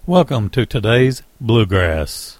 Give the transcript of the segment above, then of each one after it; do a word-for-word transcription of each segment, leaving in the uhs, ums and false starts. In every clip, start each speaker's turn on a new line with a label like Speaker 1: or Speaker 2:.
Speaker 1: Welcome to today's Bluegrass.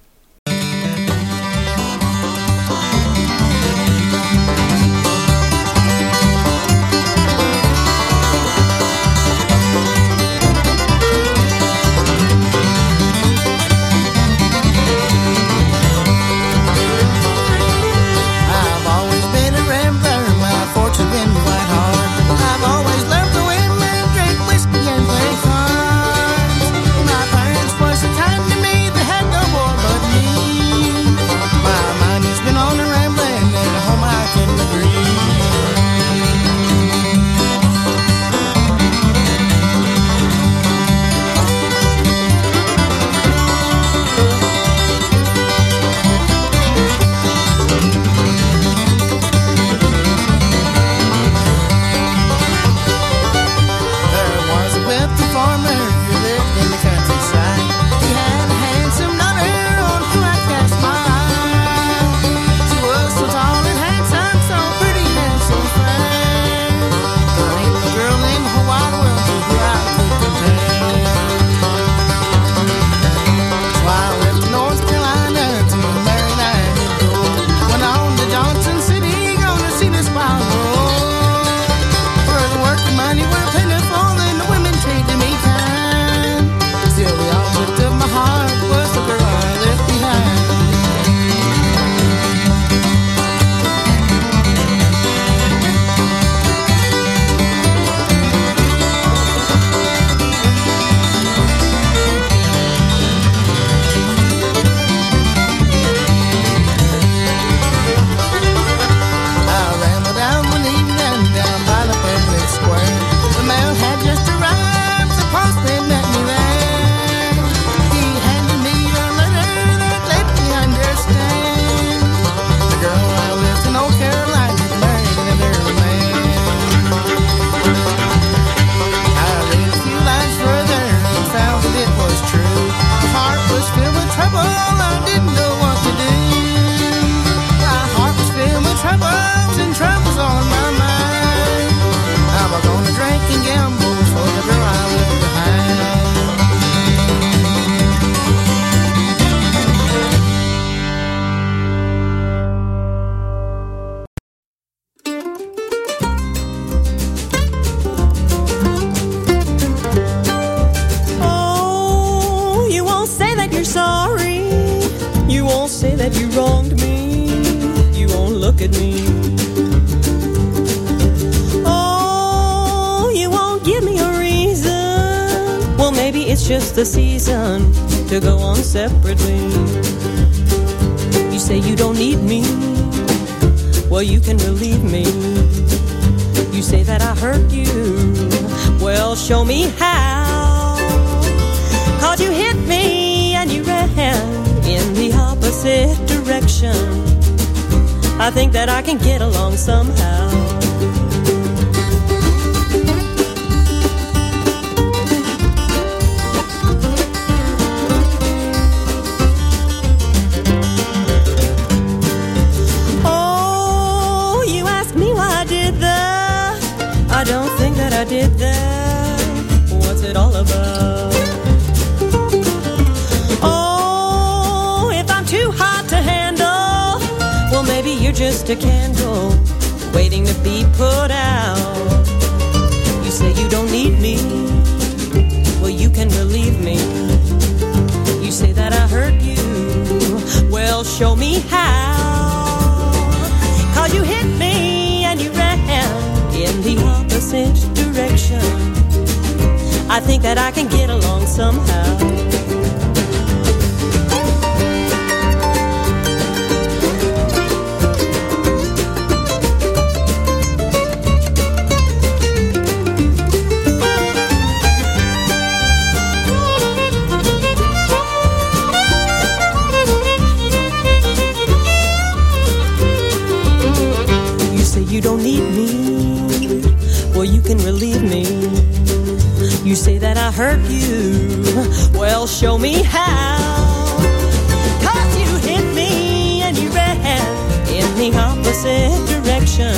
Speaker 2: Just the season to go on separately. You say you don't need me, well you can relieve me. You say that I hurt you, well show me how. 'Cause you hit me and you ran in the opposite direction. I think that I can get along somehow. I did that. What's it all about? Oh, if I'm too hot to handle, well maybe you're just a candle waiting to be put out. You say you don't need me, well you can relieve me. You say that I hurt you, well show me how. 'Cause you hit me and you ran in the opposite direction. I think that I can get along somehow. You say you don't need me, well you can relieve me. You say that I hurt you, well show me how. 'Cause you hit me and you ran in the opposite direction.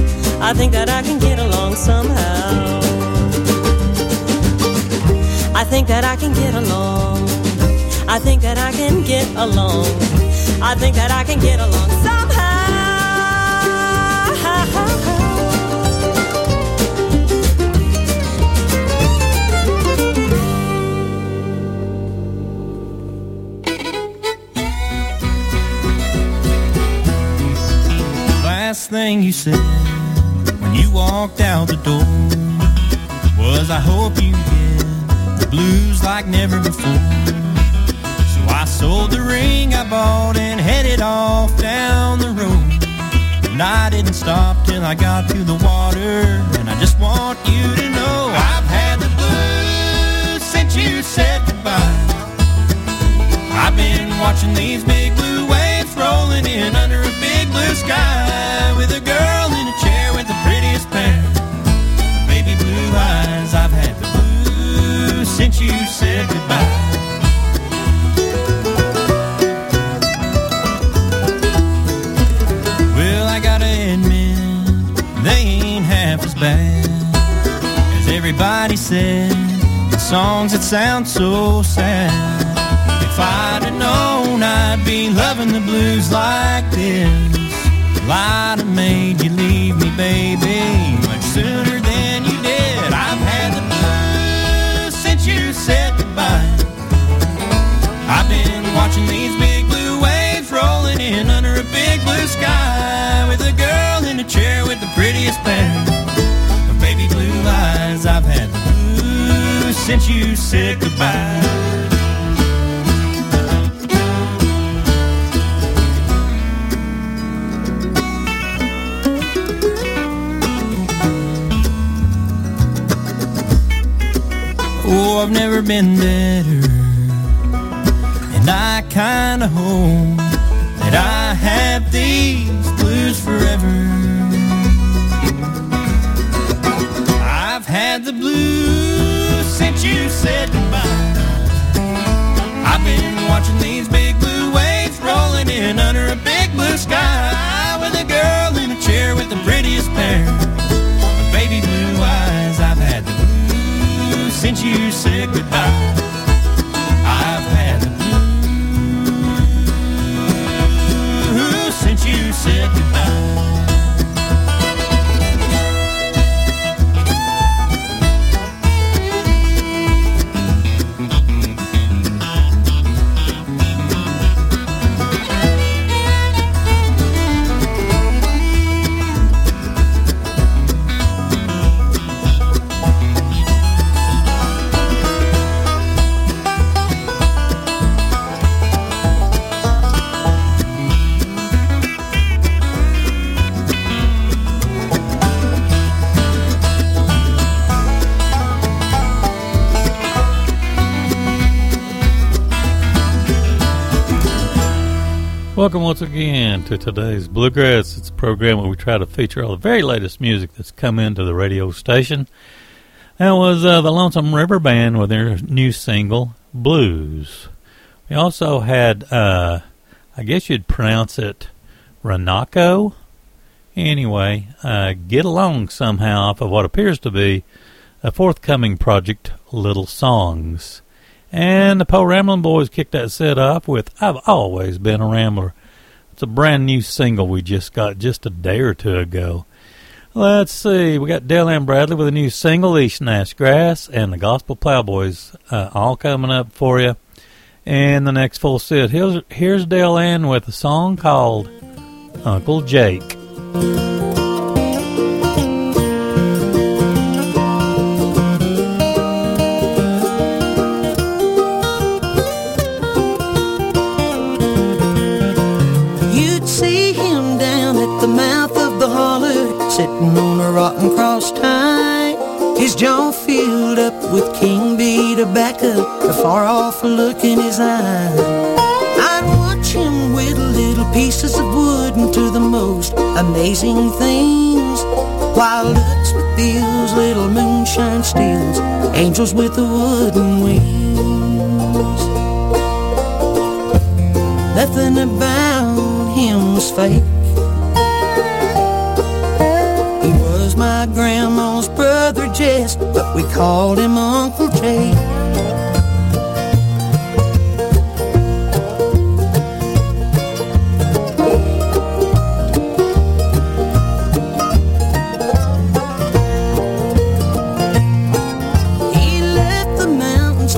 Speaker 2: I think that I can get along somehow. I think that I can get along. I think that I can get along. I think that I can get along somehow.
Speaker 3: Last thing you said when you walked out the door was, I hope you get the blues like never before. So I sold the ring I bought and headed off down the road. And I didn't stop till I got to the water. And I just want you to know I've had the blues since you said goodbye. I've been watching these big blue waves rolling in under a big blue sky, with a girl in a chair with the prettiest pair of baby blue eyes. I've had the blues since you said goodbye. Well, I gotta admit, they ain't half as bad as everybody said in songs that sound so sad. If I'd have known I'd be loving the blues like this, well, I'd have made you leave me, baby, much sooner than you did. I've had the blues since you said goodbye. I've been watching these big blue waves rolling in under a big blue sky, with a girl in a chair with the prettiest pair of baby blue eyes. I've had the blues since you said goodbye. Oh, I've never been better, and I kinda hope that I have these blues forever. I've had the blues since you said goodbye. I've been watching these big blue waves rolling in under a big blue sky, with a girl in a chair with the prettiest pair of baby blue eyes. I've had the blues since you said goodbye. I've had the blues since you said goodbye.
Speaker 1: Welcome once again to today's Bluegrass. It's a program where we try to feature all the very latest music that's come into the radio station. That was uh, the Lonesome River Band with their new single, Blues. We also had, uh, I guess you'd pronounce it, Renako. Anyway, uh, Get Along Somehow off of what appears to be a forthcoming project, Little Songs. And the Poe Ramblin' Boys kicked that set off with I've Always Been a Rambler. It's a brand new single we just got just a day or two ago. Let's see, we got Dale Ann Bradley with a new single, East Nash Grass, and the Gospel Plowboys uh, all coming up for you. And the next full set, here's, here's Dale Ann with a song called Uncle Jake.
Speaker 4: Sitting on a rotten cross tie, his jaw filled up with King B tobacco, a far off look in his eye. I'd watch him whittle little pieces of wood into the most amazing things, wild ducks with bills, little moonshine stills, angels with the wooden wings. Nothing about him was fake. My grandma's brother Jess, but we called him Uncle Jake.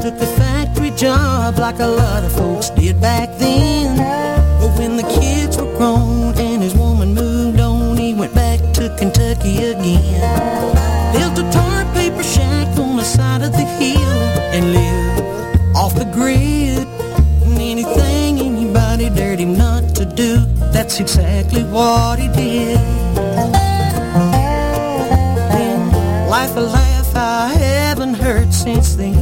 Speaker 4: took a factory job like a lot of folks did back then. But when the kids were grown and his woman moved on, he went back to Kentucky again. Built a tar paper shack on the side of the hill and lived off the grid. And anything anybody dared him not to do, that's exactly what he did. Then, life a laugh I haven't heard since then,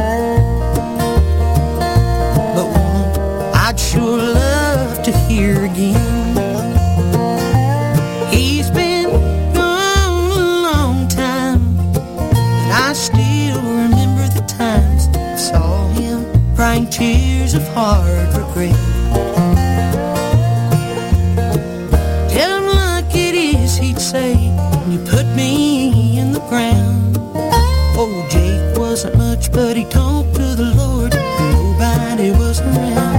Speaker 4: but one I'd sure love to hear again. He's been gone a long time, but I still remember the times I saw him crying tears of hard regret. Tell him like it is, he'd say, when you put me in the ground. Oh, Jake wasn't much, but he talked to the Lord when nobody was around.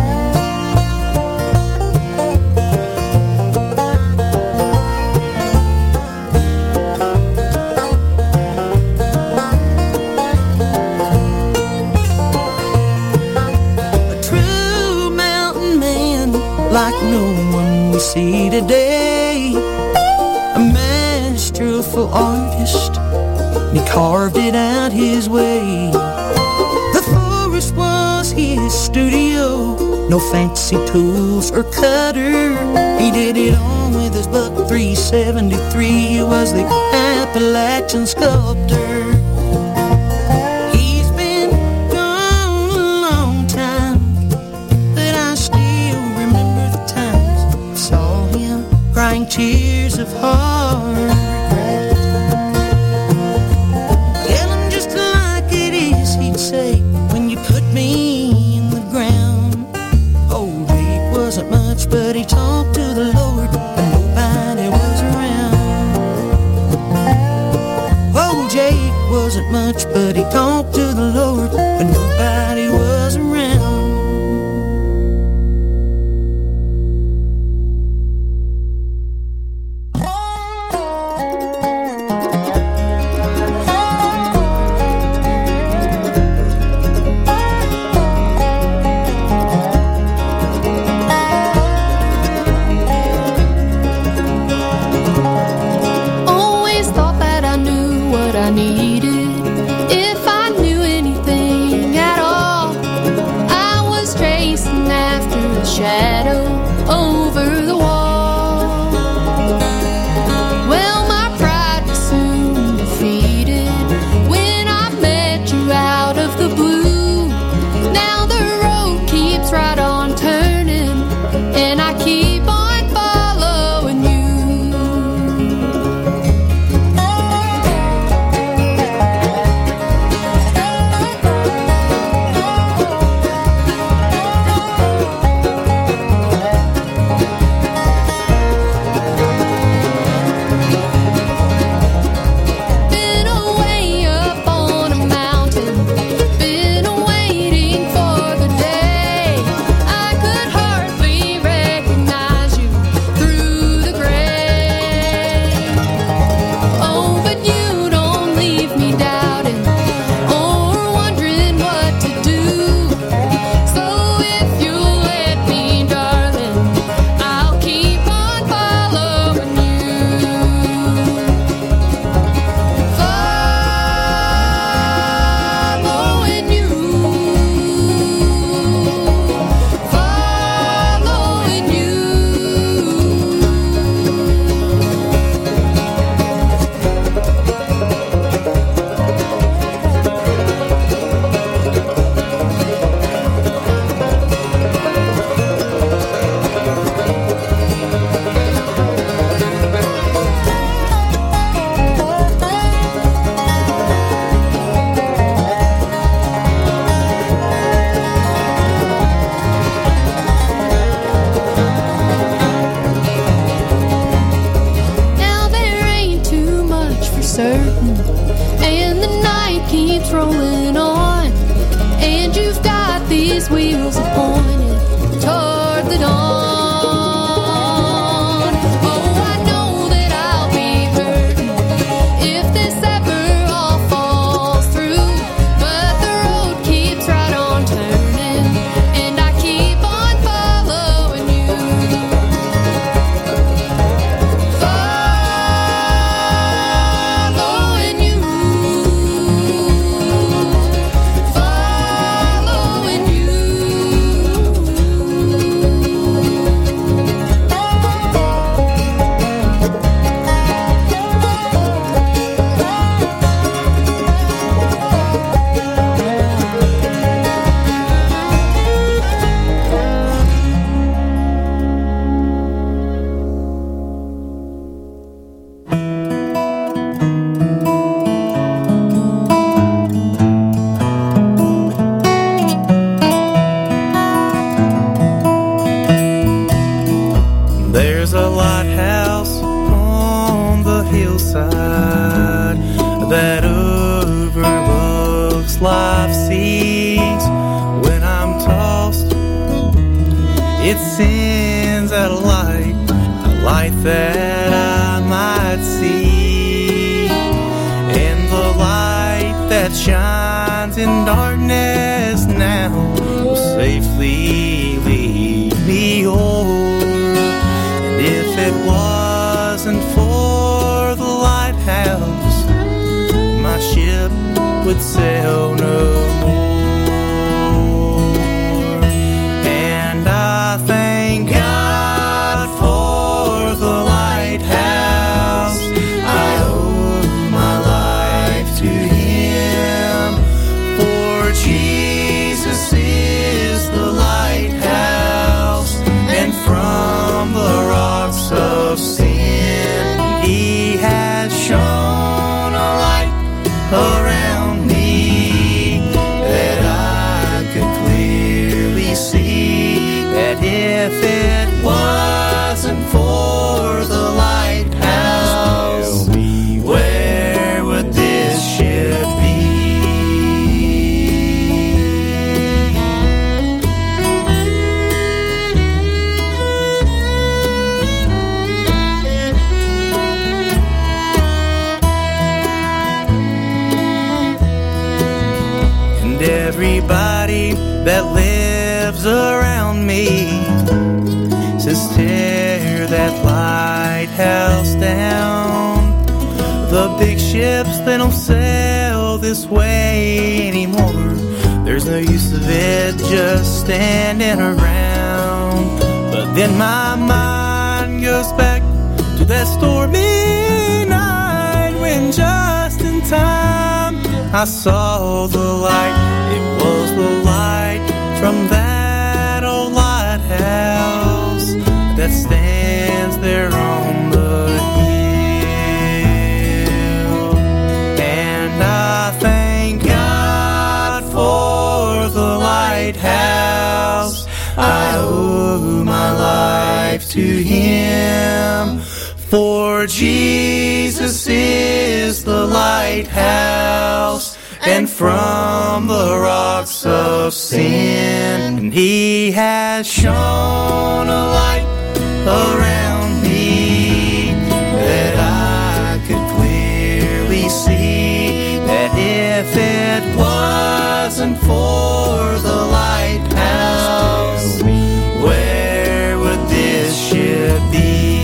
Speaker 4: A true mountain man like no one we see today. A masterful artist, he carved it out his way. The forest was his studio, no fancy tools or cutter. He did it all with his buck three seventy-three. He was the Appalachian sculptor. He's been gone a long time, but I still remember the times I saw him crying tears of heart regret. Say, when you put me in the ground. Oh, Jake wasn't much, but he talked to the Lord when nobody was around. Oh, Jake wasn't much, but he talked to the Lord when nobody was around.
Speaker 5: If this ever all falls through, but the road keeps right life sees when I'm tossed. It sends out a light, a light that I might see. And the light that shines in darkness now will safely lead me home. And if it wasn't for the lighthouse, my ship would sail no more. And I thank God for the lighthouse. I owe my life to Him, for Jesus is the lighthouse, and from the rocks of sin He has shone a light around me, that I could clearly see that if it wasn't for the lighthouse, where would this ship be? And everybody that lives around me says, tear that lighthouse down. The big ships, they don't sail this way anymore. There's no use of it just standing around. But then my mind goes back to that stormy night, when just in time I saw the light. It was the light from that old lighthouse that stands there on the hill. And I thank God for the lighthouse. I owe my life to Him, for Jesus is the lighthouse, and from the rocks of sin He has shone a light around me, that I could clearly see that if it wasn't for the lighthouse, where would this ship be?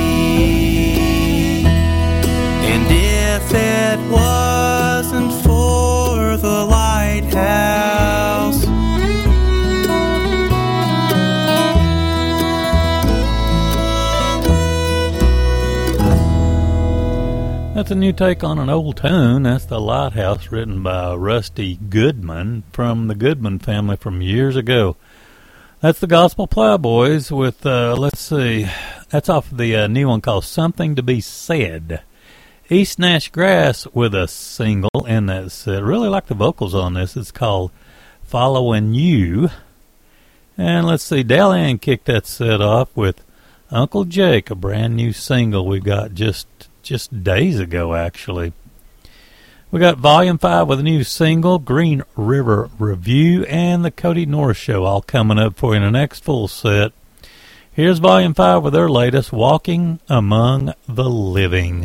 Speaker 5: And if it wasn't for the lighthouse,
Speaker 1: that's a new take on an old tune. That's The Lighthouse, written by Rusty Goodman from the Goodman family from years ago. That's the Gospel Plowboys with, uh, let's see, that's off the uh, new one called Something to Be Said. East Nash Grass with a single, and that's, uh, really like the vocals on this. It's called Following You. And let's see, Dale Ann kicked that set off with Uncle Jake, a brand new single we got just just days ago, actually. We got Volume five with a new single, Green River Review, and the Cody North Show, all coming up for you in the next full set. Here's Volume five with their latest, Walking Among the Living.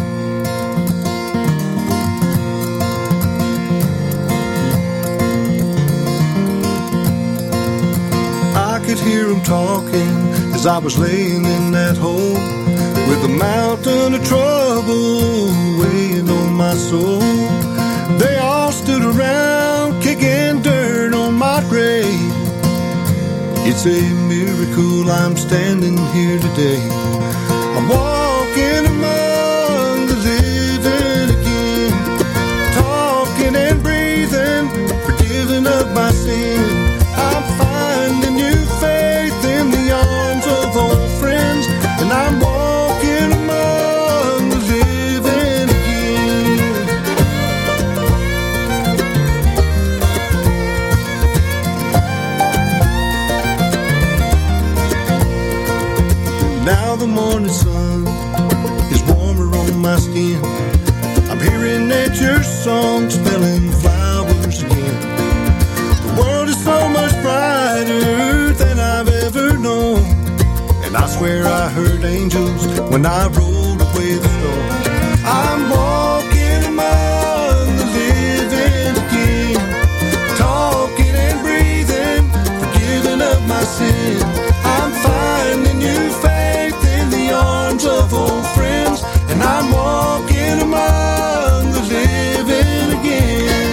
Speaker 6: I could hear them talking as I was laying in that hole, with a mountain of trouble weighing on my soul. They all stood around kicking dirt on my grave. It's a miracle I'm standing here today. I'm walking among the living again, talking and breathing, forgiving of my sin. I'm finding new faith in the arms of old friends, and I'm walking among the living again. Now the morning sun is warmer on my skin. I'm hearing nature's song, smelling flowers again. when I rolled away the storm. I'm walking among the living again, talking and breathing, forgiving of my sin. I'm finding new faith in the arms of old friends, and I'm walking among the living again.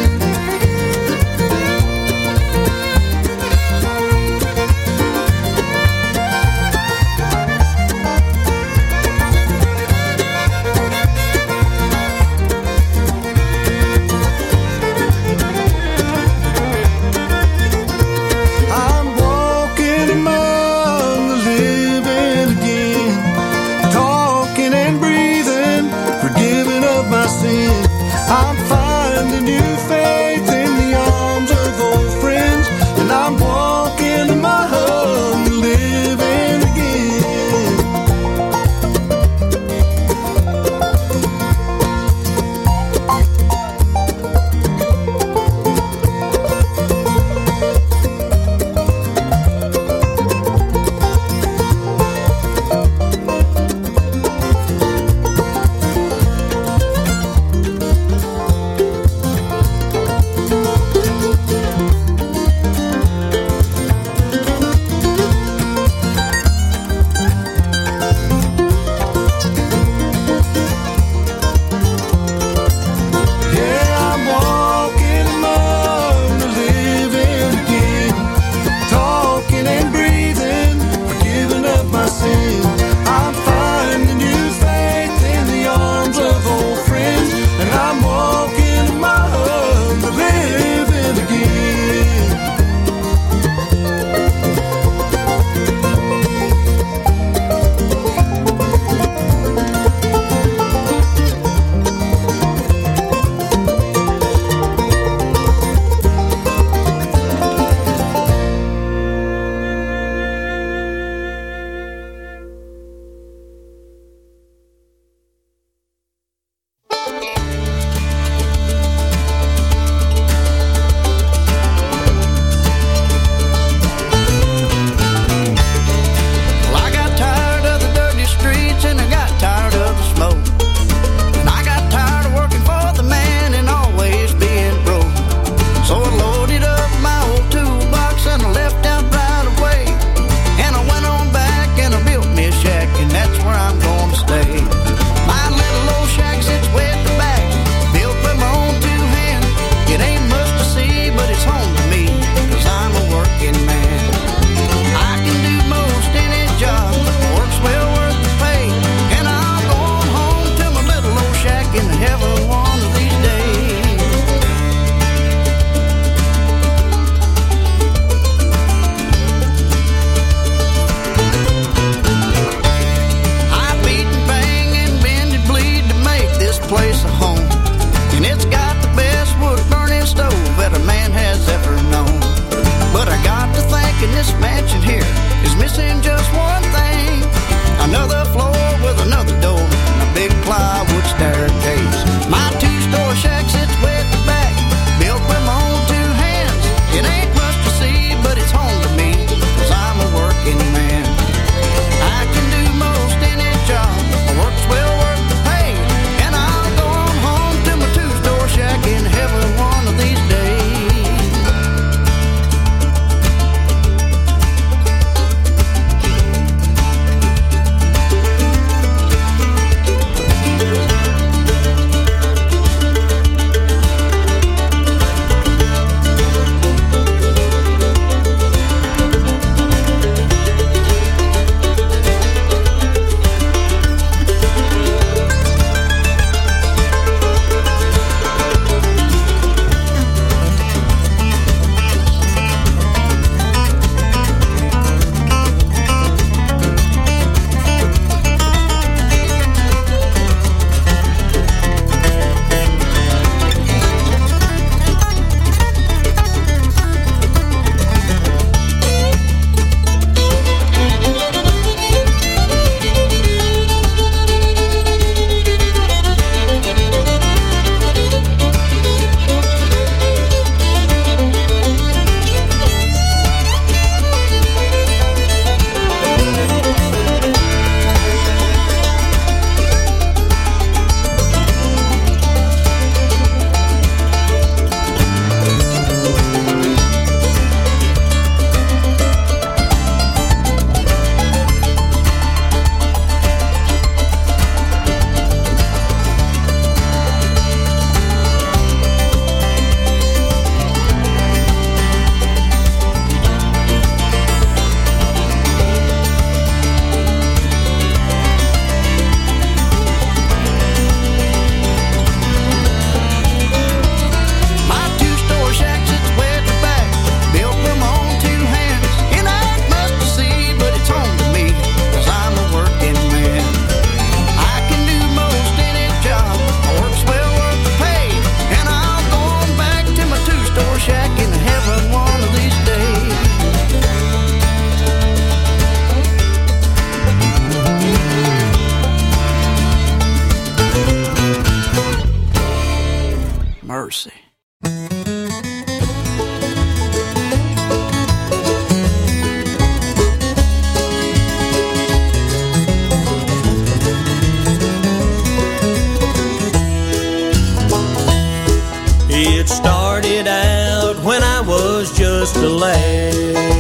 Speaker 7: just a lad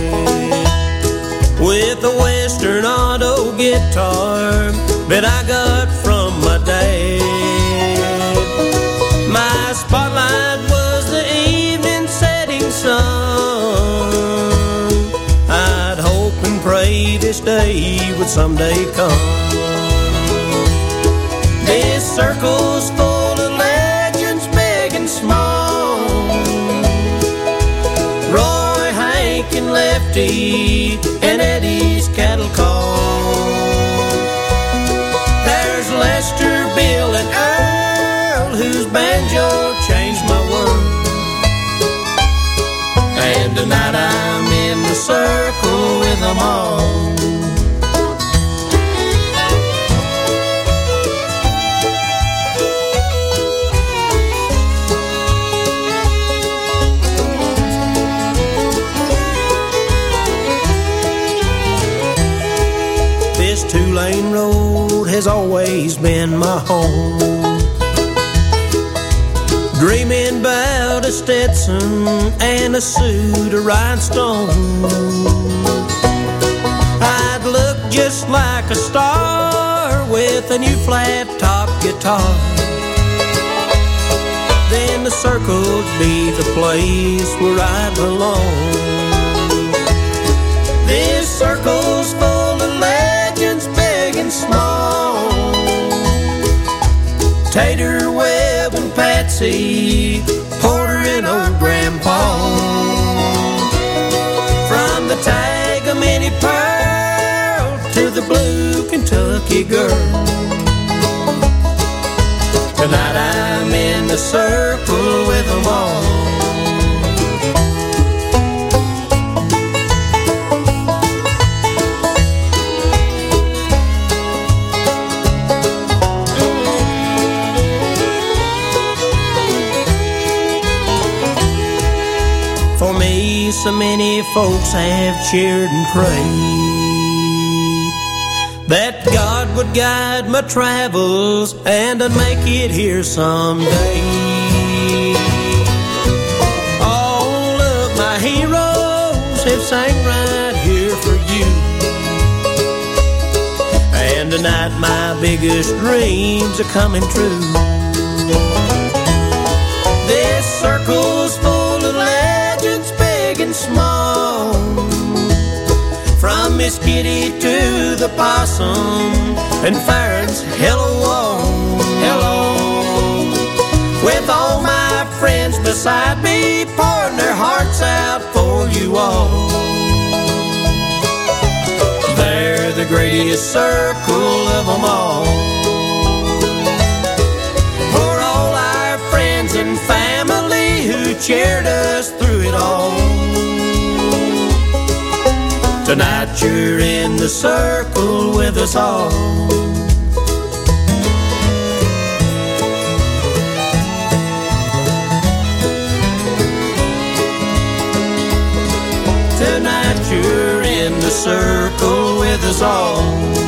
Speaker 7: with a Western auto guitar that I got from my dad. My spotlight was the evening setting sun. I'd hope and pray this day would someday come. This circle's full of legends, big and small. Roy, Hank, and Lefty, and Eddie's cattle call. There's Lester, Bill, and Earl, whose banjo changed my world. And tonight I'm in the circle with them all. This two-lane road has always been my home. Dreaming about a Stetson and a suit of rhinestones, I'd look just like a star with a new flat-top guitar. Then the circle'd be the place where I belong. This circle's full of legends, big and small. Tater, Webb, and Patsy, Porter, and old Grandpa. From the Tagamini Pearl to the Blue Kentucky Girl. Tonight I'm in the circle with them all. For me, so many folks have cheered and prayed that God would guide my travels and I'd make it here someday. All of my heroes have sang right here for you. And tonight my biggest dreams are coming true. This circle's full of legends, big and small. From Miss Kitty to the possum and Farron's hello, hello. With all my friends beside me, pouring their hearts out for you all. They're the greatest circle of them all. For all our friends and family who cheered us through it all. Tonight you're in the circle with us all. Tonight you're in the circle with us all.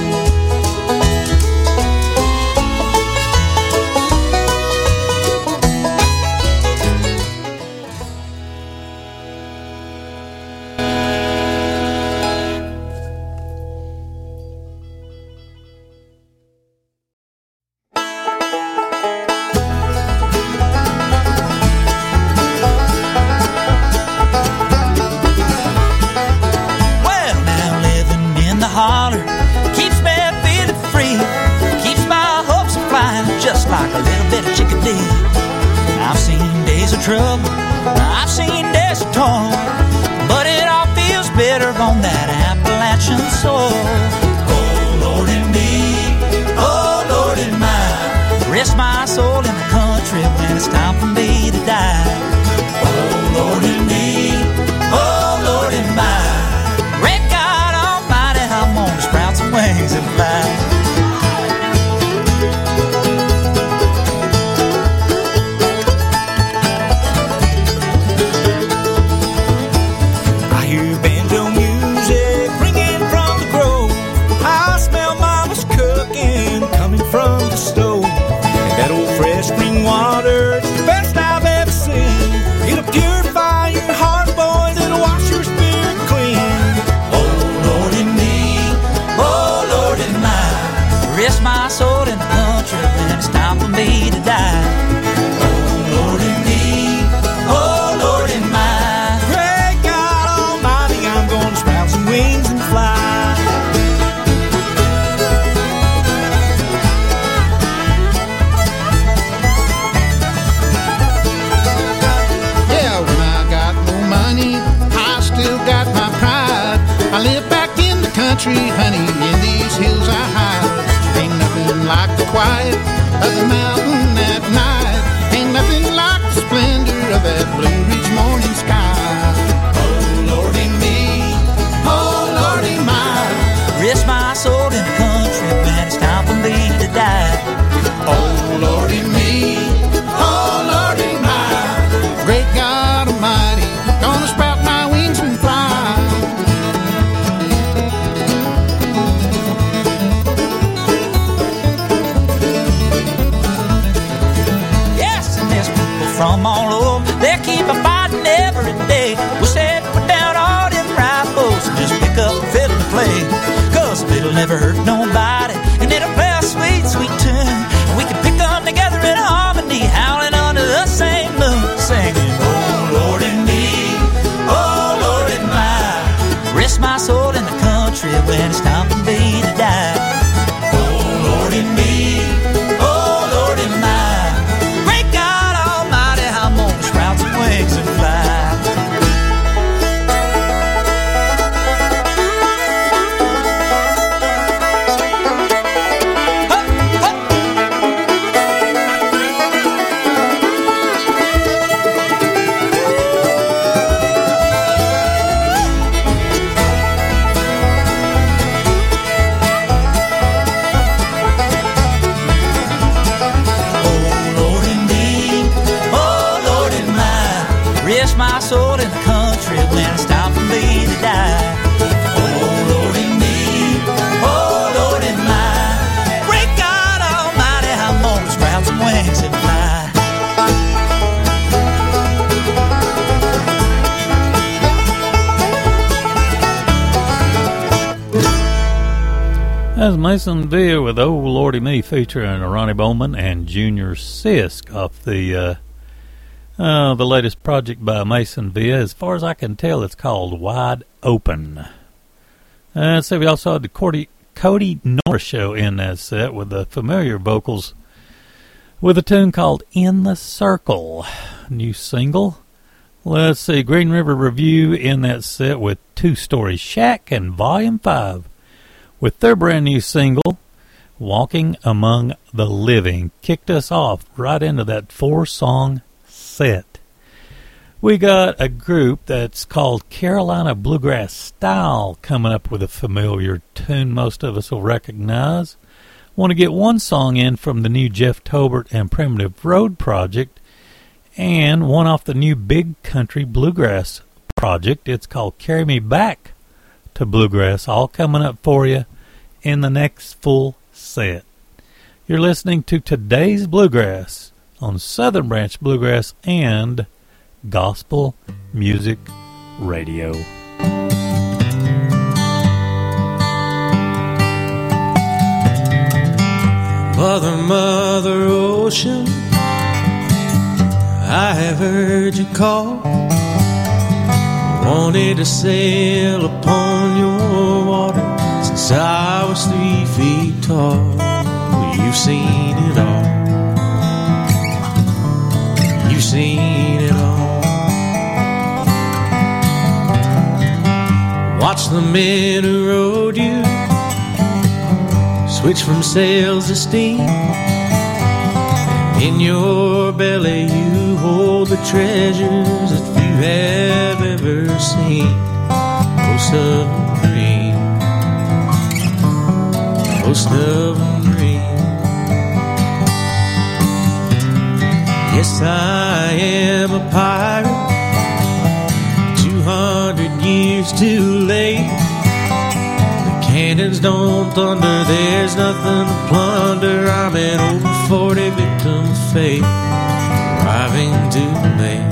Speaker 7: Trouble, I've seen days of toil, but it all feels better on that Appalachian soil. Oh Lord and me, oh Lord and mine, rest my soul in the country when it's time for me to die. Oh Lord and me, oh Lord and mine, great God Almighty, I'm gonna sprout some wings and fly. From the stove, and that old fresh spring water, it's the best I
Speaker 8: country, honey, in these hills I hide. Ain't nothing like the quiet of the mountain at night. Ain't nothing like the splendor of that Blue Ridge morning sky. Oh, Lordy me, oh, Lordy my.
Speaker 7: Risk my soul in the country when it's time for me to die.
Speaker 8: Oh, Lordy me, oh, Lordy my. Great God Almighty, gonna sprout my wings and fly.
Speaker 7: Yes, and there's people from all over, they keep a fighting every day. Wish they'd put down all them rifles and just pick up a fiddle to play. Cause a fiddle never hurt nobody, and it'll play a sweet, sweet tune. And we can pick them together in harmony, howling under the same moon, singing, oh, Lordy me, oh, Lordy my. Rest my soul in the country when it's time for me to die. Oh, Lordy me, oh, Lordy my. Great God Almighty, I'm gonna sprout some wings and fly. My soul in the country when it's time for me to die. Oh, Lordy me, oh, Lordy my. Great God Almighty, I'm gonna sprout some wings and fly.
Speaker 1: That's Mason Villa with Oh Lordy Me, featuring Ronnie Bowman and Junior Sisk off the uh, uh, the latest project by Mason Villa. As far as I can tell, it's called Wide Open. Uh, so we also had the Cody, Cody Norris show in that set with the familiar vocals with a tune called In the Circle, new single. Let's see, Green River Review in that set with Two Story Shack and Volume five. With their brand new single, Walking Among the Living, kicked us off right into that four-song set. We got a group that's called Carolina Bluegrass Style coming up with a familiar tune most of us will recognize. Want to get one song in from the new Jeff Tobert and Primitive Road project, and one off the new Big Country Bluegrass project. It's called Carry Me Back to Bluegrass, all coming up for you in the next full set. You're listening to Today's Bluegrass on Southern Branch Bluegrass and Gospel Music Radio.
Speaker 9: Mother, Mother Ocean, I have heard you call. Wanted to sail upon your water since I was three feet tall. You've seen it all. You've seen it all. Watch the men who rode you switch from sails to steam. In your belly you hold the treasures that few have ever seen. Oh, submarine, oh, submarine. Yes, I am a pirate, two hundred years too late. Cannons don't thunder, there's nothing to plunder. I'm an over forty victim of fate, arriving too late,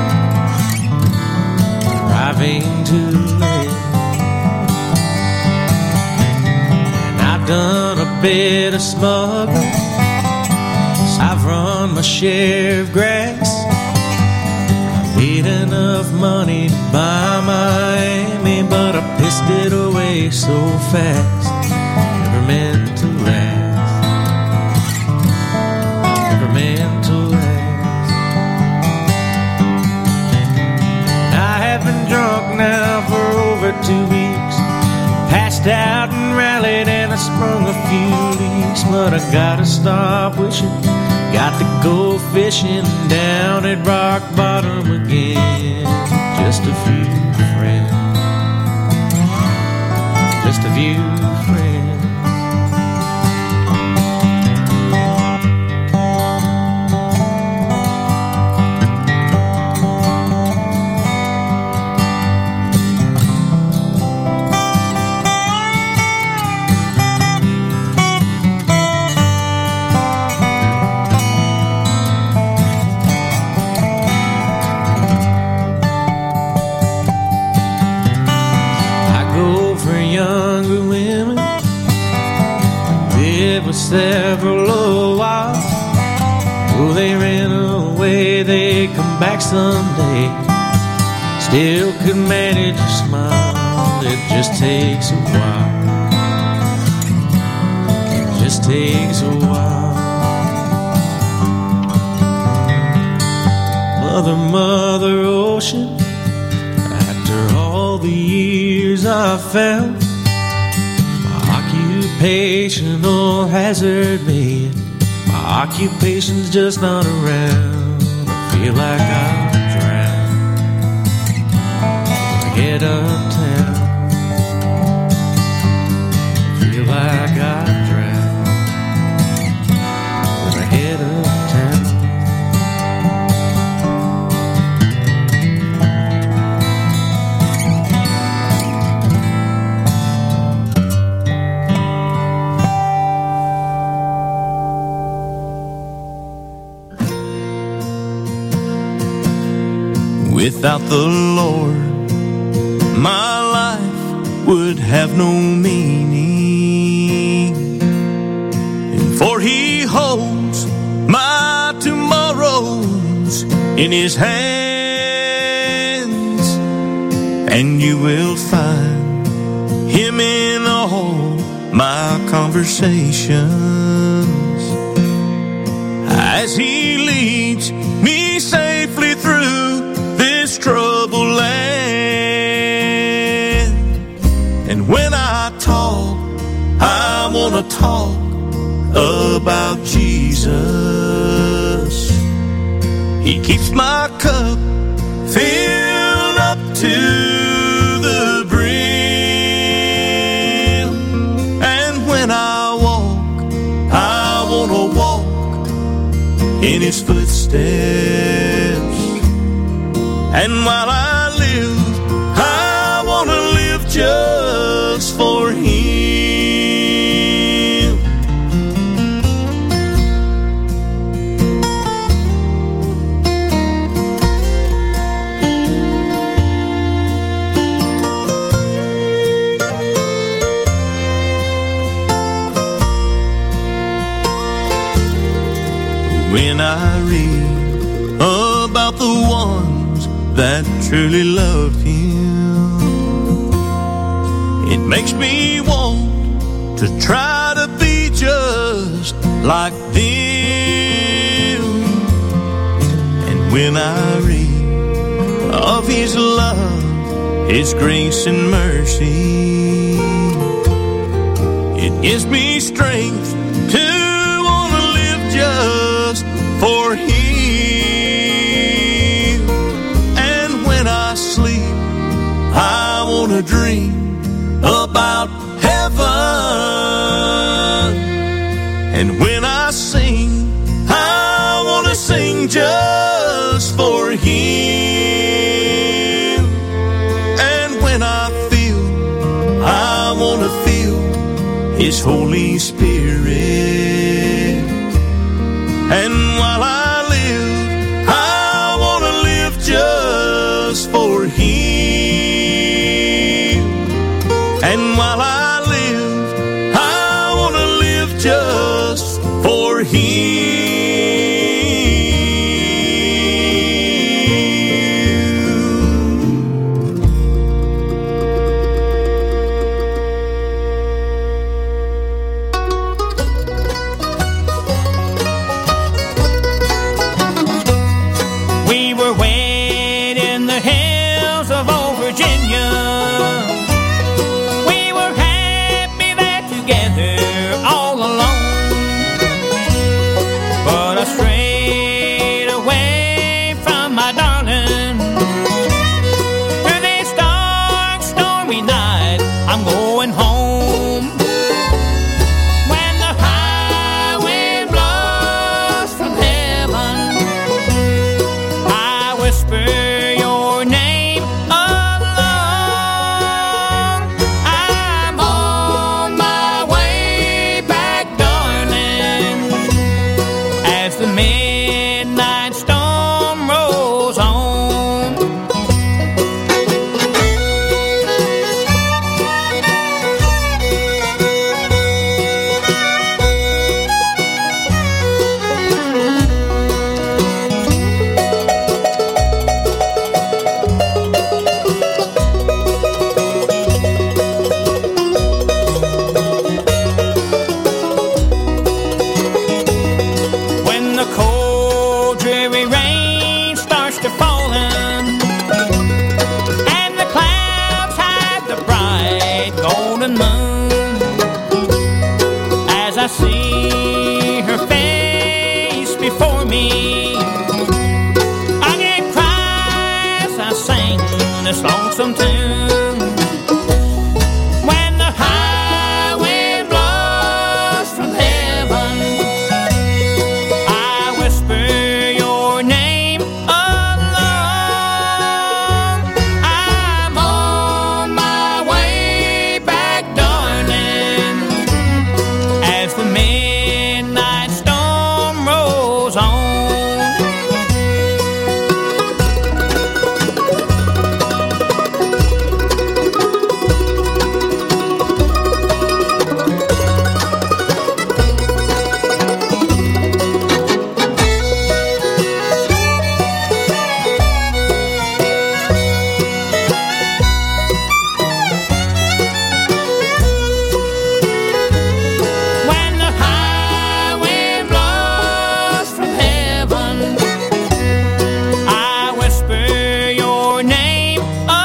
Speaker 9: arriving too late. And I've done a bit of smuggling, so I've run my share of grass. I made enough money to buy Miami, but I pissed it away so fast. Never meant to last, never meant to last. I have been drunk now for over two weeks, passed out rallied and I sprung a few leaks, but I gotta stop wishing. Got to go fishing down at rock bottom again. Just a few friends, just a few friends. Several a while. Oh, they ran away, they come back someday. Still could manage to smile. It just takes a while. It just takes a while. Mother, Mother Ocean, after all the years I've found, occupational hazard man. My occupation's just not around. I feel like I'll drown or head uptown. I feel like I'll drown or head uptown.
Speaker 3: Without the Lord, my life would have no meaning. And for He holds my tomorrows in His hands. And you will find Him in all my conversations as He leads me safely through this troubled land. And when I talk, I want to talk about Jesus. He keeps my cup filled up to the brim. And when I walk, I want to walk in His footsteps. And while I live, I want to live just for Him. When I read about the ones that truly loved Him, it makes me want to try to be just like them. And when I read of His love, His grace and mercy, it gives me strength to want to live just for Him. I want to dream about heaven. And when I sing, I want to sing just for Him. And when I feel, I want to feel His Holy Spirit. And while I live, I want to live just for Him. And while I live, I want to live just for Him.
Speaker 7: We were wed in the hills of old Virginia. We were soon. When the high wind blows from heaven, I whisper your name alone. I'm on my way back, darling, as the midnight storm rolls on. When the high wind blows from heaven, I whisper your name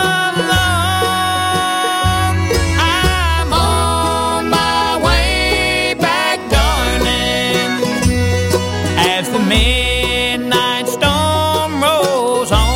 Speaker 7: alone. I'm on my way back, darling, as the midnight storm rolls on.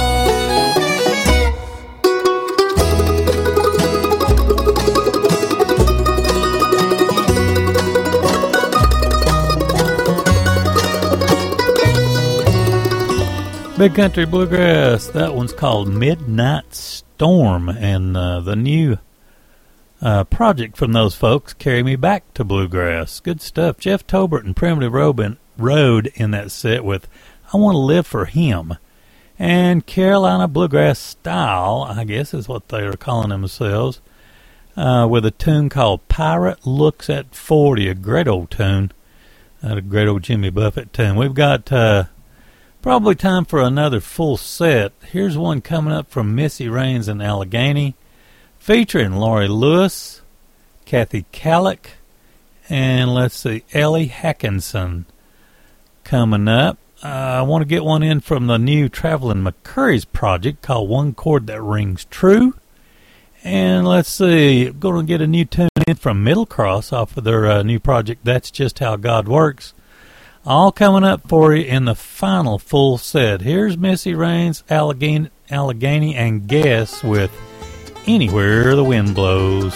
Speaker 1: Big Country Bluegrass. That one's called Midnight Storm, and uh, the new uh, project from those folks, Carry Me Back to Bluegrass. Good stuff. Jeff Tobert and Primitive Road Road in that set with I Want to Live for Him. And Carolina Bluegrass Style, I guess is what they are calling themselves, uh, with a tune called Pirate Looks at forty, a great old tune, uh, a great old Jimmy Buffett tune. We've got uh, probably time for another full set. Here's one coming up from Missy Raines in Allegheny, featuring Laurie Lewis, Kathy Kallick, and let's see, Ellie Hackinson coming up. Uh, I want to get one in from the new Traveling McCurry's project called One Chord That Rings True. And let's see, going to get a new tune in from Middle Cross off of their uh, new project, That's Just How God Works. All coming up for you in the final full set. Here's Missy Raines, Allegheny, Allegheny and Guess with Anywhere the Wind Blows.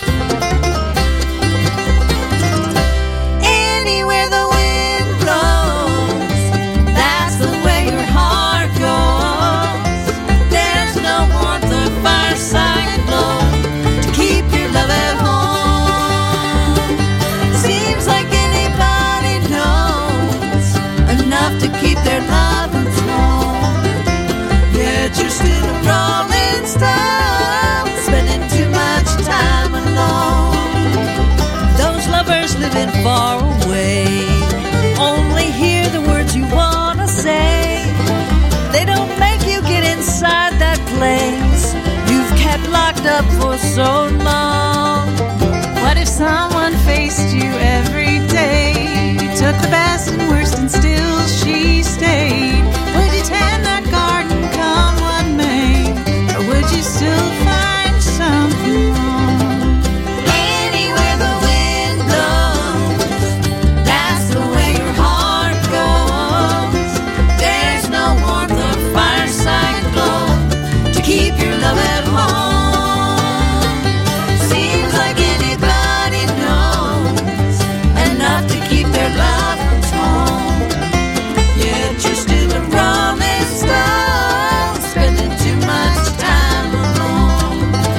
Speaker 2: Anywhere the wind blows, that's the way your heart goes. There's no warmth or fireside glow to keep your love at home. Seems like anybody knows enough to keep their loved ones home. Yet you're still a rolling stone, spending too much time alone. Those lovers living far away only hear the words you want to say. They don't make you get inside that place you've kept locked up for so long. What if someone faced you every day? You took the best and worst and still she stayed. Would you tend that garden come what may? Or would you still find something wrong? Anywhere the wind blows, that's the way your heart goes. There's no warmth or fireside glow to keep your love at home. Seems like anybody knows enough to keep their loved ones home. Yet you're still a rolling stone, spending too much time alone.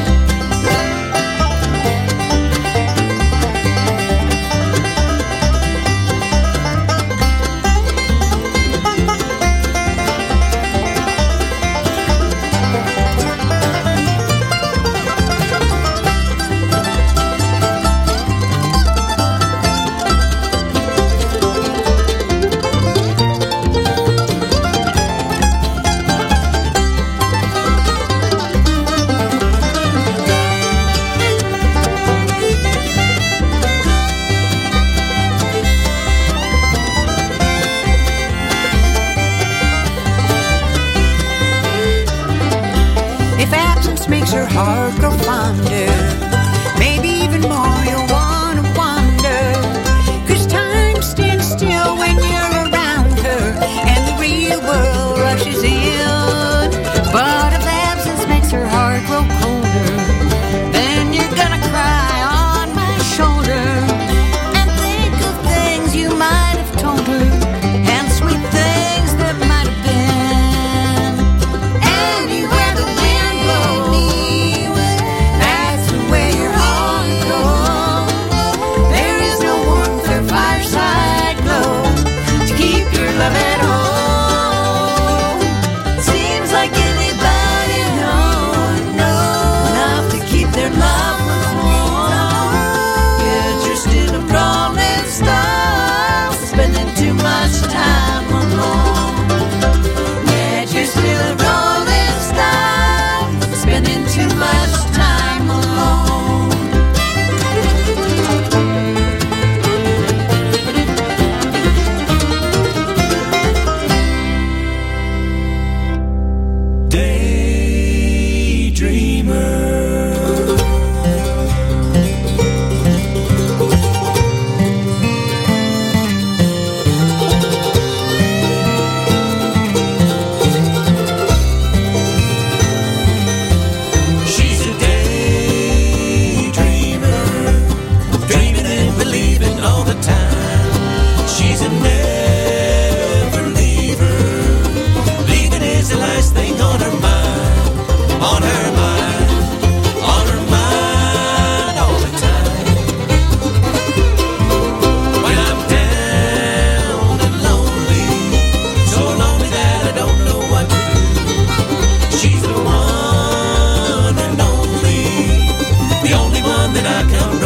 Speaker 2: If absence makes your heart grow fonder, maybe even more you'll wanna wonder. 'Cause time stands still when you're around her, and the real world rushes in. But if absence makes her heart grow colder,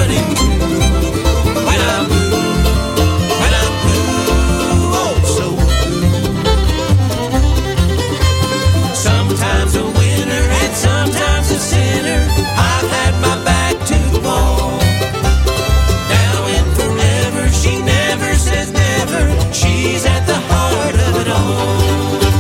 Speaker 9: running to when I'm blue, when I'm blue, oh so blue. Sometimes a winner and sometimes a sinner. I've had my back to the wall. Now and forever, she never says never. She's at the heart of it all.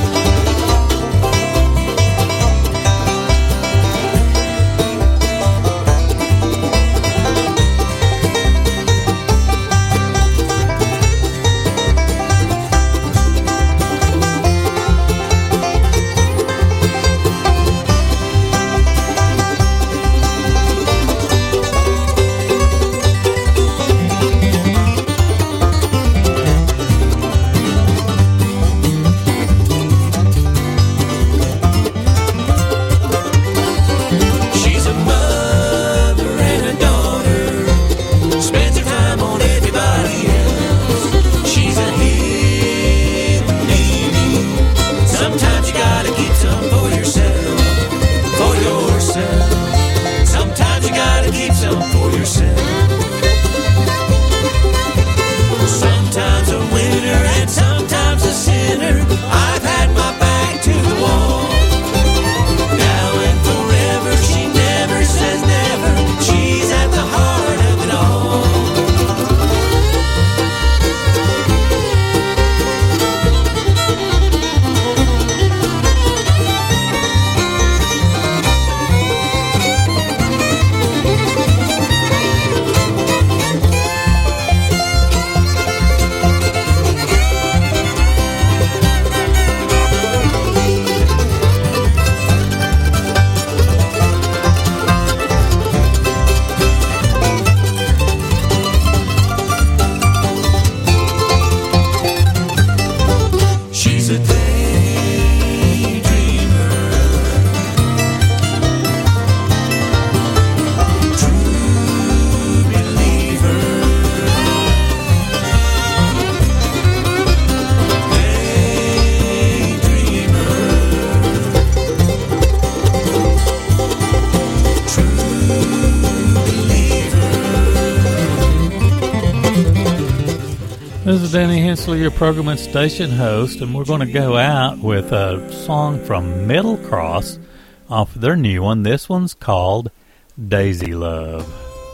Speaker 1: This is Danny Hensley, your program and station host, and we're going to go out with a song from Middle Cross off their new one. This one's called Daisy Love.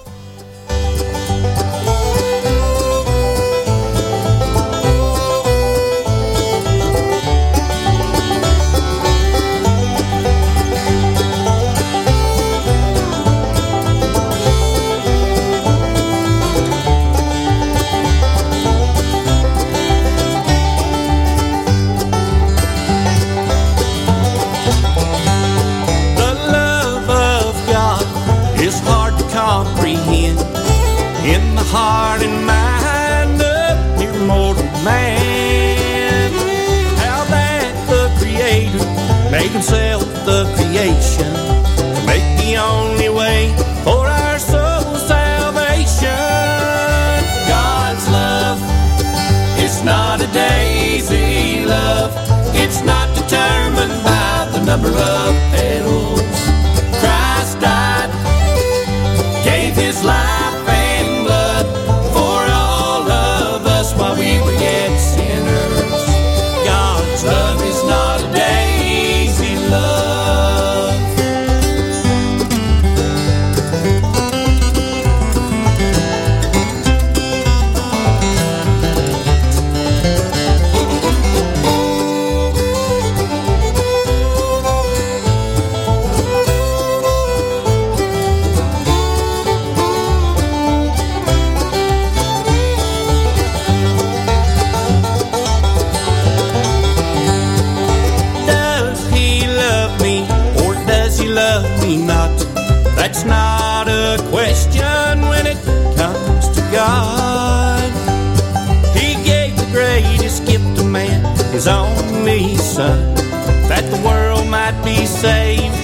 Speaker 9: In the heart and mind of your mortal man, how that the Creator made himself the creation to make the only way for our soul salvation. God's love is not a daisy love. It's not determined by the number of petals. Christ died, gave his life while we were yet sinners. God's love is not a daisy love. That's not a question when it comes to God. He gave the greatest gift to man, his only Son, that the world might be saved